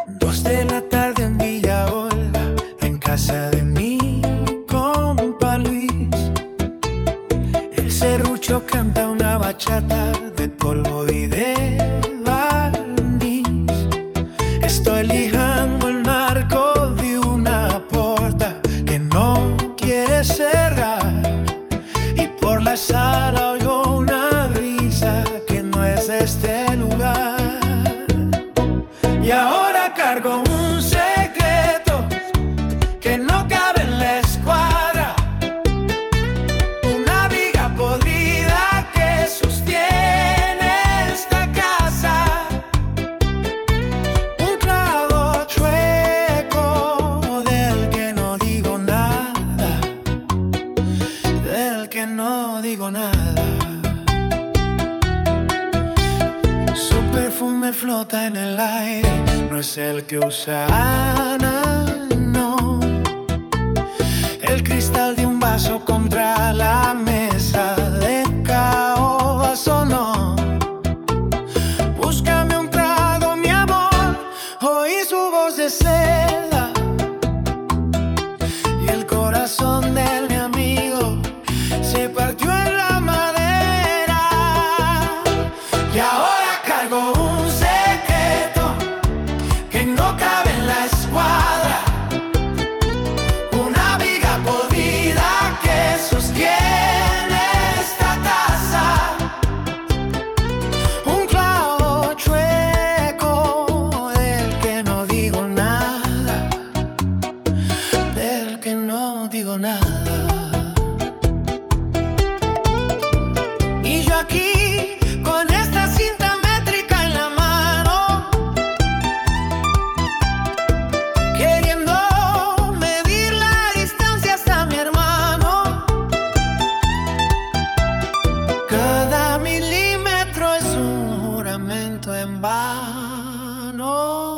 2 de la tarde en Villa Olga, en casa de mi compa Luis. El serrucho canta una bachata de polvo y de barniz. Estoy lijando el marco de una puerta que no quiere cerrar, y por la sala oigo una risa que no es de este lugar. Y ahora cargo un secreto que no cabe en la escuadra, una viga podrida que sostiene esta casa, un clavo chueco del que no digo nada, del que no digo nada. Su perfume flota en el aire, no es el que usa Ana, no. El cristal de un vaso contra la mesa de caoba sonó. Búscame un trago, mi amor, oí su voz de seda, y el corazón de mi amigo se partió en la madera. Y ahora cargo un secreto que no cabe en la escuadra, una viga podrida que sostiene esta casa, un clavo chueco del que no digo nada, del que no digo nada. Y yo aquí con esta cinta métrica en la mano, queriendo medir la distancia hasta mi hermano. Cada milímetro es un juramento en vano.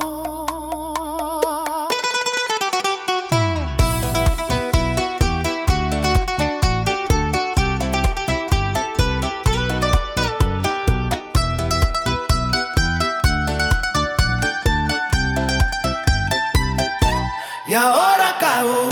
Y ahora cago